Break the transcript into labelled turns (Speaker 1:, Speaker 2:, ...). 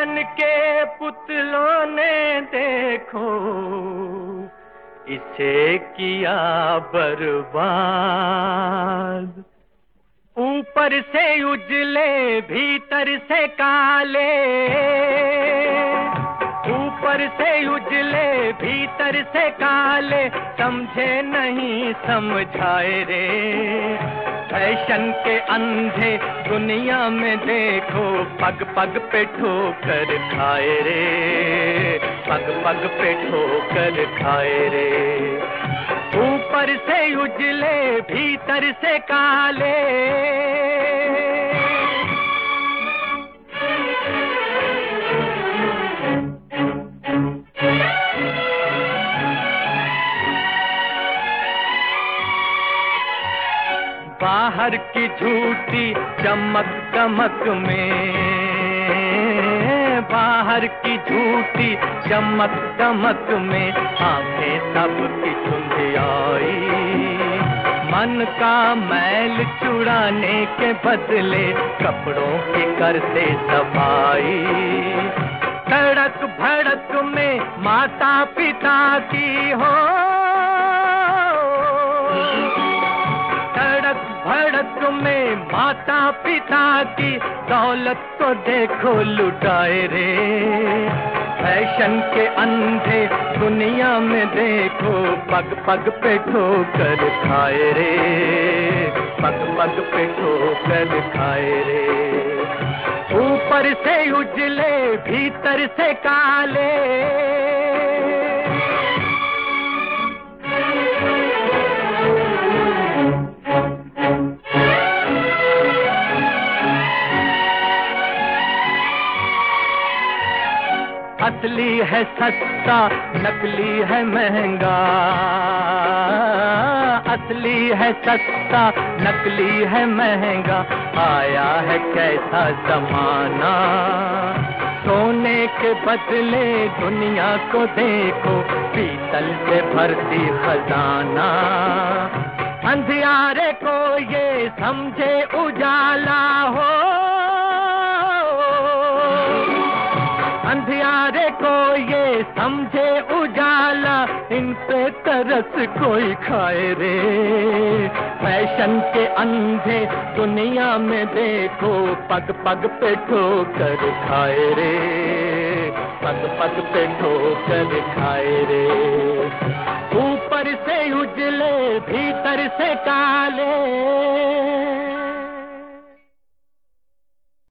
Speaker 1: मन के पुतलों ने देखो इसे किया बर्बाद। ऊपर से उजले भीतर से काले, ऊपर से उजले भीतर से काले, समझे नहीं समझाए रे। फैशन के अंधे दुनिया में देखो पग पग पे ठोकर खाए रे, पग पग पे ठोकर खाए रे। ऊपर से उजले भीतर से काले, बाहर की झूठी चमक दमक में, बाहर की झूठी चमक दमक में आंखें सबकी धुंधियाई। मन का मैल चुराने के बदले कपड़ों की करते सफाई। तड़क भड़क में माता पिता की हो, तड़क भड़क में माता पिता की दौलत को देखो लुटाए रे। फैशन के अंधे दुनिया में देखो पग पग पे ठोकर खाए रे, पग पग पे ठोकर खाए रे। ऊपर से उजले भीतर से काले, असली है सस्ता नकली है महंगा, असली है सस्ता नकली है महंगा। आया है कैसा जमाना, सोने के बदले दुनिया को देखो पीतल से भरती खजाना। अंधियारे को ये समझे उजाला हो, अंधियारे को ये समझे उजाला, इन पे तरस कोई खाए रे। फैशन के अंधे दुनिया में देखो पग पग पे ठोकर खाए रे, पग पग पे ठोकर खाए रे। ऊपर से उजले भीतर से काले।